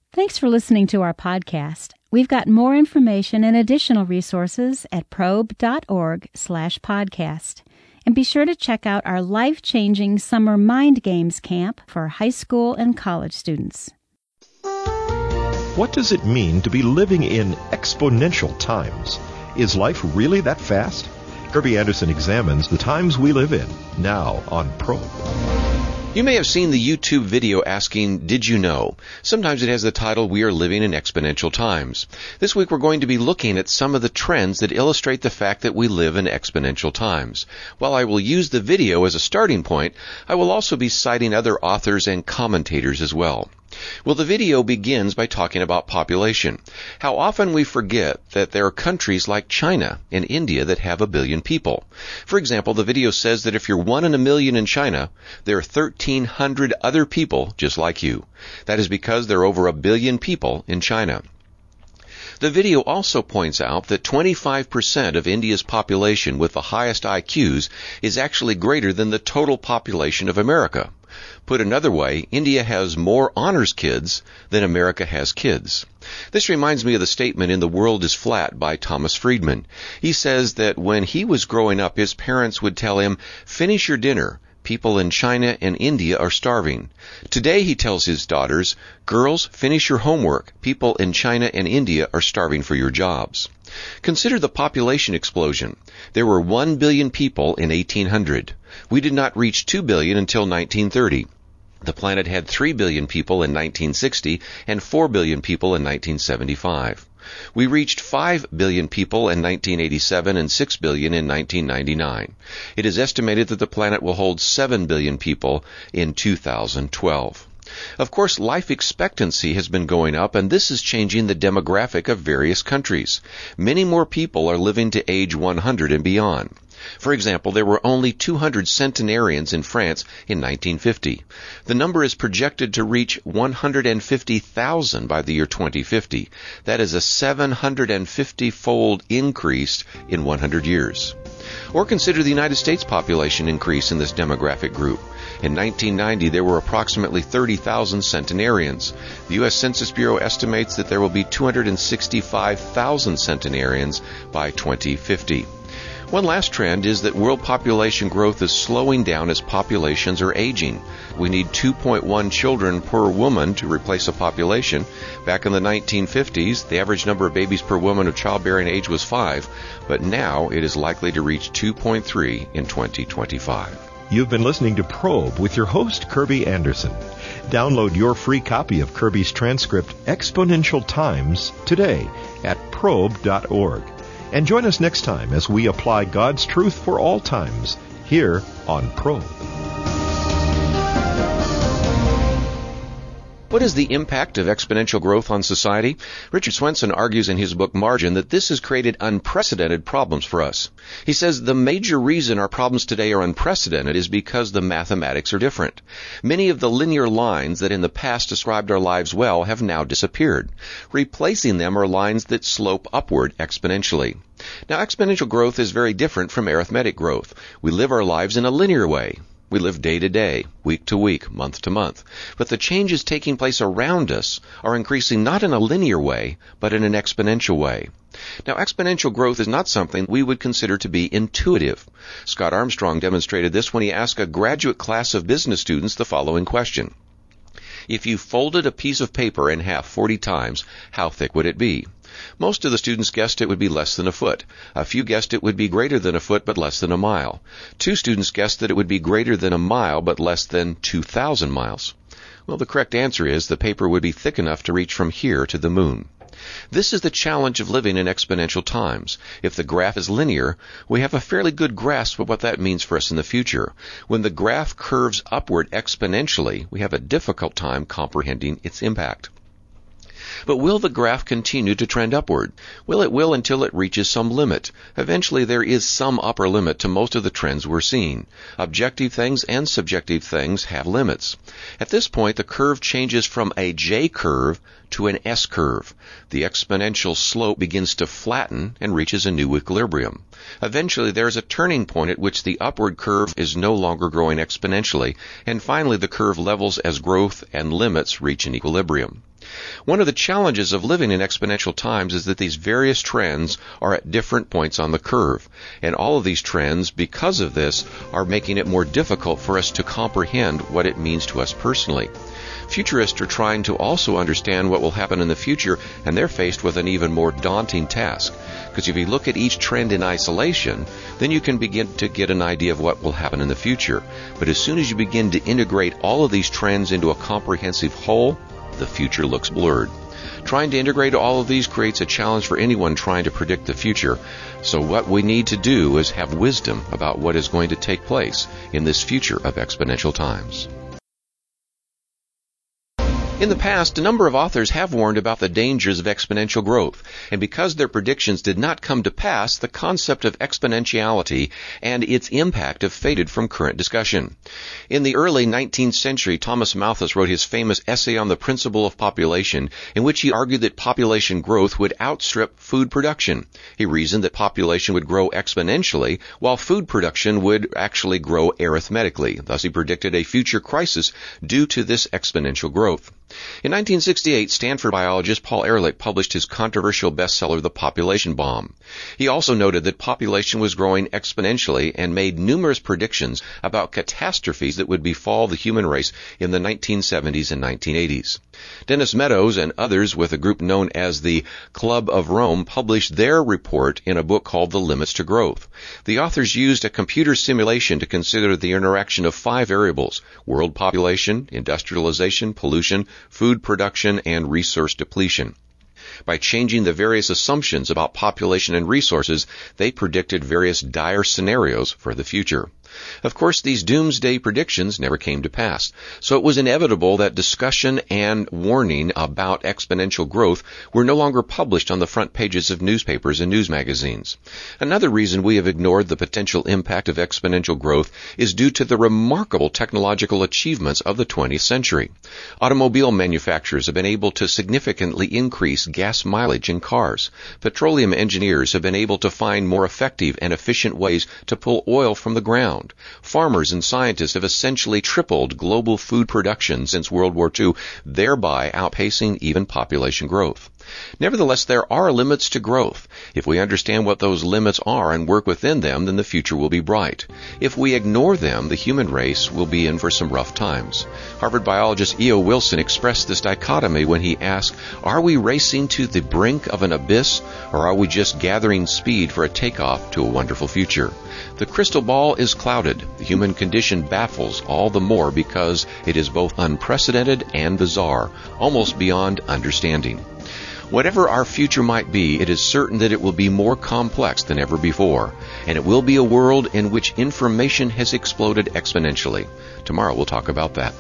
Thanks for listening to our podcast. We've got more information and additional resources at probe.org/podcast. And be sure to check out our life-changing summer Mind Games camp for high school and college students. What does it mean to be living in exponential times? Is life really that fast? Kirby Anderson examines the times we live in, now on Probe. You may have seen the YouTube video asking, "Did you know?" Sometimes it has the title, "We are living in exponential times." This week we're going to be looking at some of the trends that illustrate the fact that we live in exponential times. While I will use the video as a starting point, I will also be citing other authors and commentators as well. Well, the video begins by talking about population. How often we forget that there are countries like China and India that have 1 billion people. For example, the video says that if you're 1 in a million in China, there are 1,300 other people just like you. That is because there are over 1 billion people in China. The video also points out that 25% of India's population with the highest IQs is actually greater than the total population of America. Put another way, India has more honors kids than America has kids. This reminds me of the statement in The World is Flat by Thomas Friedman. He says that when he was growing up, his parents would tell him, "Finish your dinner. People in China and India are starving." Today, he tells his daughters, "Girls, finish your homework. People in China and India are starving for your jobs." Consider the population explosion. There were 1 billion people in 1800. We did not reach 2 billion until 1930. The planet had 3 billion people in 1960 and 4 billion people in 1975. We reached 5 billion people in 1987 and 6 billion in 1999. It is estimated that the planet will hold 7 billion people in 2012. Of course, life expectancy has been going up, and this is changing the demographic of various countries. Many more people are living to age 100 and beyond. For example, there were only 200 centenarians in France in 1950. The number is projected to reach 150,000 by the year 2050. That is a 750-fold increase in 100 years. Or consider the United States population increase in this demographic group. In 1990, there were approximately 30,000 centenarians. The U.S. Census Bureau estimates that there will be 265,000 centenarians by 2050. One last trend is that world population growth is slowing down as populations are aging. We need 2.1 children per woman to replace a population. Back in the 1950s, the average number of babies per woman of childbearing age was 5, but now it is likely to reach 2.3 in 2025. You've been listening to Probe with your host, Kirby Anderson. Download your free copy of Kirby's transcript, Exponential Times, today at probe.org. And join us next time as we apply God's truth for all times here on Probe. What is the impact of exponential growth on society? Richard Swenson argues in his book Margin that this has created unprecedented problems for us. He says the major reason our problems today are unprecedented is because the mathematics are different. Many of the linear lines that in the past described our lives well have now disappeared. Replacing them are lines that slope upward exponentially. Now, exponential growth is very different from arithmetic growth. We live our lives in a linear way. We live day to day, week to week, month to month. But the changes taking place around us are increasing not in a linear way, but in an exponential way. Now, exponential growth is not something we would consider to be intuitive. Scott Armstrong demonstrated this when he asked a graduate class of business students the following question. If you folded a piece of paper in half 40 times, how thick would it be? Most of the students guessed it would be less than a foot. A few guessed it would be greater than a foot but less than a mile. 2 students guessed that it would be greater than a mile but less than 2,000 miles. Well, the correct answer is the paper would be thick enough to reach from here to the moon. This is the challenge of living in exponential times. If the graph is linear, we have a fairly good grasp of what that means for us in the future. When the graph curves upward exponentially, we have a difficult time comprehending its impact. But will the graph continue to trend upward? Well, it will until it reaches some limit. Eventually, there is some upper limit to most of the trends we're seeing. Objective things and subjective things have limits. At this point, the curve changes from a J-curve to an S-curve. The exponential slope begins to flatten and reaches a new equilibrium. Eventually, there is a turning point at which the upward curve is no longer growing exponentially, and finally the curve levels as growth and limits reach an equilibrium. One of the challenges of living in exponential times is that these various trends are at different points on the curve. And all of these trends, because of this, are making it more difficult for us to comprehend what it means to us personally. Futurists are trying to also understand what will happen in the future, and they're faced with an even more daunting task. Because if you look at each trend in isolation, then you can begin to get an idea of what will happen in the future. But as soon as you begin to integrate all of these trends into a comprehensive whole, the future looks blurred. Trying to integrate all of these creates a challenge for anyone trying to predict the future. So what we need to do is have wisdom about what is going to take place in this future of exponential times. In the past, a number of authors have warned about the dangers of exponential growth, and because their predictions did not come to pass, the concept of exponentiality and its impact have faded from current discussion. In the early 19th century, Thomas Malthus wrote his famous essay on the principle of population, in which he argued that population growth would outstrip food production. He reasoned that population would grow exponentially, while food production would actually grow arithmetically. Thus, he predicted a future crisis due to this exponential growth. In 1968, Stanford biologist Paul Ehrlich published his controversial bestseller, The Population Bomb. He also noted that population was growing exponentially and made numerous predictions about catastrophes that would befall the human race in the 1970s and 1980s. Dennis Meadows and others with a group known as the Club of Rome published their report in a book called The Limits to Growth. The authors used a computer simulation to consider the interaction of 5 variables: world population, industrialization, pollution, food production, and resource depletion. By changing the various assumptions about population and resources, they predicted various dire scenarios for the future. Of course, these doomsday predictions never came to pass, so it was inevitable that discussion and warning about exponential growth were no longer published on the front pages of newspapers and news magazines. Another reason we have ignored the potential impact of exponential growth is due to the remarkable technological achievements of the 20th century. Automobile manufacturers have been able to significantly increase gas mileage in cars. Petroleum engineers have been able to find more effective and efficient ways to pull oil from the ground. Farmers and scientists have essentially tripled global food production since World War II, thereby outpacing even population growth. Nevertheless, there are limits to growth. If we understand what those limits are and work within them, then the future will be bright. If we ignore them, the human race will be in for some rough times. Harvard biologist E.O. Wilson expressed this dichotomy when he asked, "Are we racing to the brink of an abyss, or are we just gathering speed for a takeoff to a wonderful future?" The crystal ball is clouded. The human condition baffles all the more because it is both unprecedented and bizarre, almost beyond understanding. Whatever our future might be, it is certain that it will be more complex than ever before, and it will be a world in which information has exploded exponentially. Tomorrow we'll talk about that.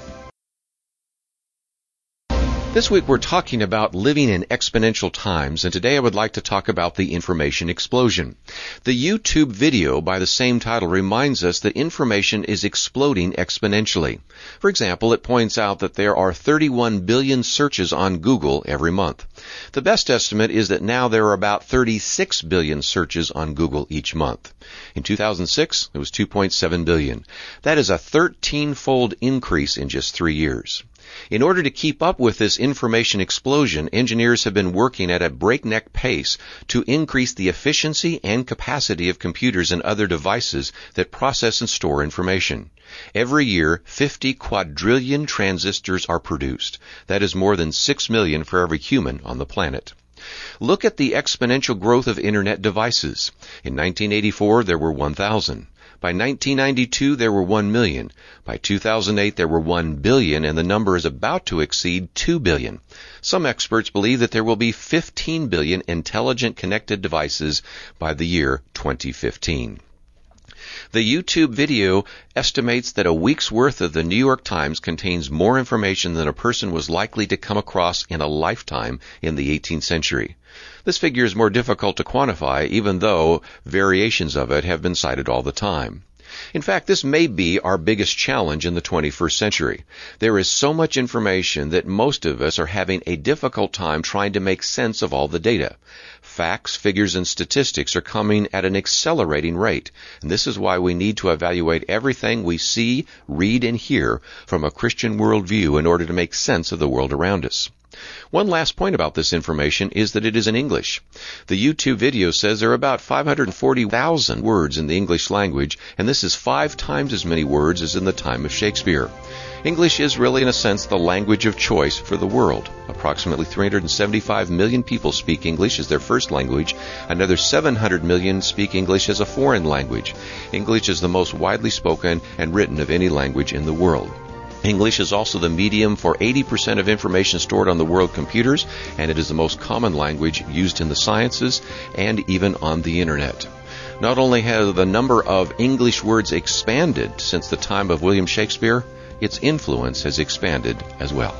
This week we're talking about living in exponential times, and today I would like to talk about the information explosion. The YouTube video by the same title reminds us that information is exploding exponentially. For example, it points out that there are 31 billion searches on Google every month. The best estimate is that now there are about 36 billion searches on Google each month. In 2006, it was 2.7 billion. That is a 13-fold increase in just 3 years. In order to keep up with this information explosion, engineers have been working at a breakneck pace to increase the efficiency and capacity of computers and other devices that process and store information. Every year, 50 quadrillion transistors are produced. That is more than 6 million for every human on the planet. Look at the exponential growth of Internet devices. In 1984, there were 1,000. By 1992, there were 1 million. By 2008, there were 1 billion, and the number is about to exceed 2 billion. Some experts believe that there will be 15 billion intelligent connected devices by the year 2015. The YouTube video estimates that a week's worth of the New York Times contains more information than a person was likely to come across in a lifetime in the 18th century. This figure is more difficult to quantify, even though variations of it have been cited all the time. In fact, this may be our biggest challenge in the 21st century. There is so much information that most of us are having a difficult time trying to make sense of all the data. Facts, figures, and statistics are coming at an accelerating rate, and this is why we need to evaluate everything we see, read, and hear from a Christian worldview in order to make sense of the world around us. One last point about this information is that it is in English. The YouTube video says there are about 540,000 words in the English language, and this is 5 times as many words as in the time of Shakespeare. English is really, in a sense, the language of choice for the world. Approximately 375 million people speak English as their first language. Another 700 million speak English as a foreign language. English is the most widely spoken and written of any language in the world. English is also the medium for 80% of information stored on the world computers, and it is the most common language used in the sciences and even on the Internet. Not only has the number of English words expanded since the time of William Shakespeare, its influence has expanded as well.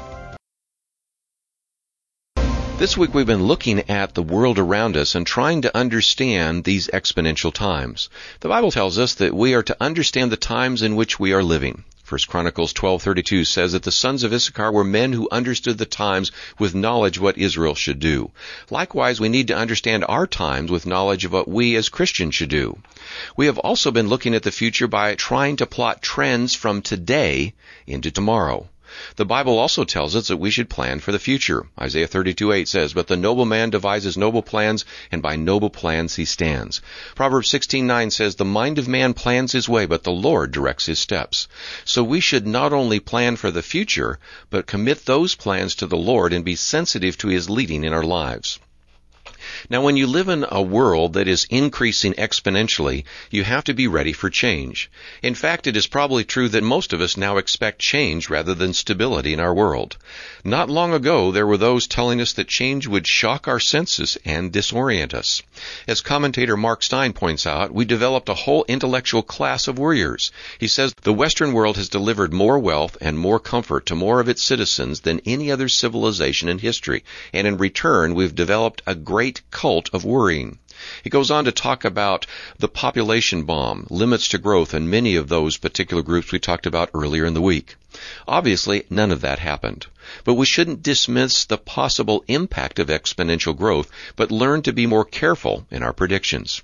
This week we've been looking at the world around us and trying to understand these exponential times. The Bible tells us that we are to understand the times in which we are living. 1 Chronicles 12:32 says that the sons of Issachar were men who understood the times with knowledge what Israel should do. Likewise, we need to understand our times with knowledge of what we as Christians should do. We have also been looking at the future by trying to plot trends from today into tomorrow. The Bible also tells us that we should plan for the future. Isaiah 32:8 says, "But the noble man devises noble plans, and by noble plans he stands." Proverbs 16:9 says, "The mind of man plans his way, but the Lord directs his steps." So we should not only plan for the future, but commit those plans to the Lord and be sensitive to His leading in our lives. Now, when you live in a world that is increasing exponentially, you have to be ready for change. In fact, it is probably true that most of us now expect change rather than stability in our world. Not long ago, there were those telling us that change would shock our senses and disorient us. As commentator Mark Stein points out, we developed a whole intellectual class of worriers. He says, the Western world has delivered more wealth and more comfort to more of its citizens than any other civilization in history, and in return, we've developed a great cult of worrying. He goes on to talk about the population bomb, limits to growth, and many of those particular groups we talked about earlier in the week. Obviously, none of that happened. But we shouldn't dismiss the possible impact of exponential growth, but learn to be more careful in our predictions.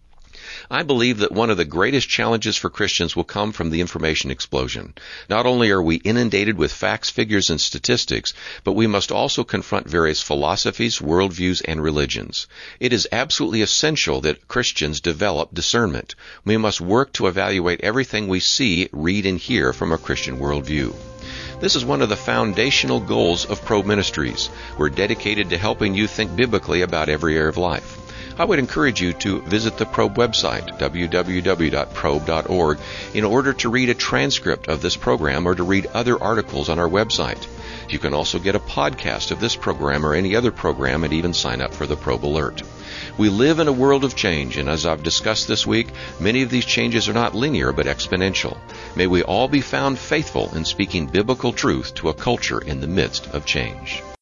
I believe that one of the greatest challenges for Christians will come from the information explosion. Not only are we inundated with facts, figures, and statistics, but we must also confront various philosophies, worldviews, and religions. It is absolutely essential that Christians develop discernment. We must work to evaluate everything we see, read, and hear from a Christian worldview. This is one of the foundational goals of Probe Ministries. We're dedicated to helping you think biblically about every area of life. I would encourage you to visit the Probe website, www.probe.org, in order to read a transcript of this program or to read other articles on our website. You can also get a podcast of this program or any other program and even sign up for the Probe Alert. We live in a world of change, and as I've discussed this week, many of these changes are not linear but exponential. May we all be found faithful in speaking biblical truth to a culture in the midst of change.